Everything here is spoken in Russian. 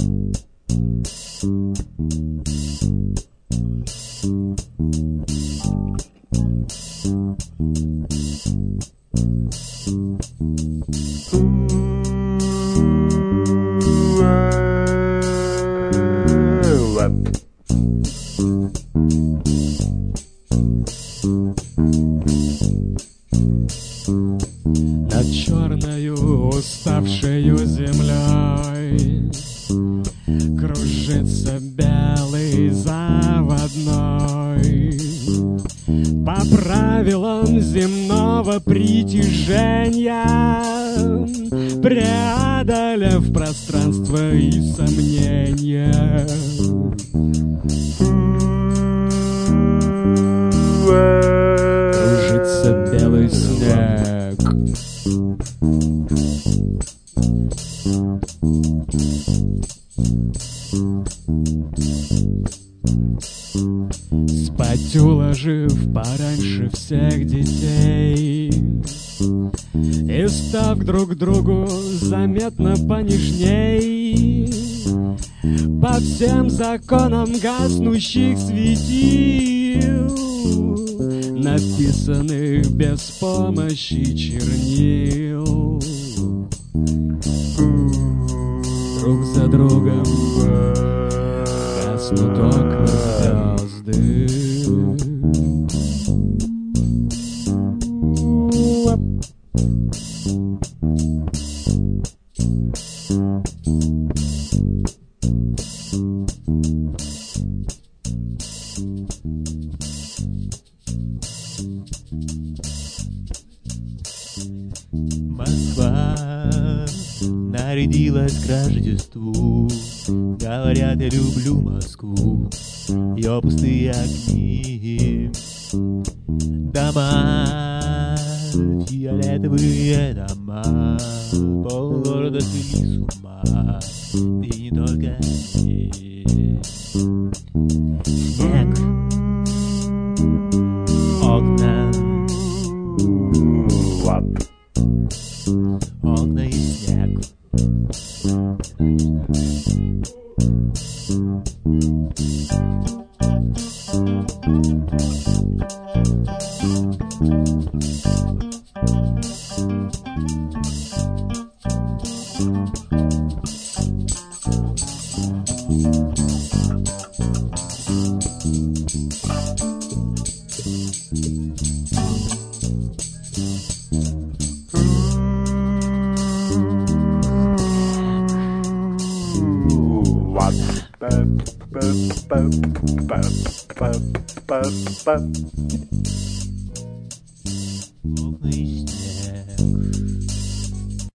Над черною уставшею землей кружится белый заводной. По правилам земного притяжения, преодолев пространство и сомнения, кружится белый снег. Спать уложив пораньше всех детей и став друг другу заметно понежней, по всем законам гаснущих светил, написанных без помощи чернил. Друг за другом гаснут окна звезды. Москва нарядилась к Рождеству. Говорят, я люблю Москву, ее пустые огни, дома, фиолетовые дома, полгорода свели с ума, и не только они. Снег, окна, окна и снег. Окна и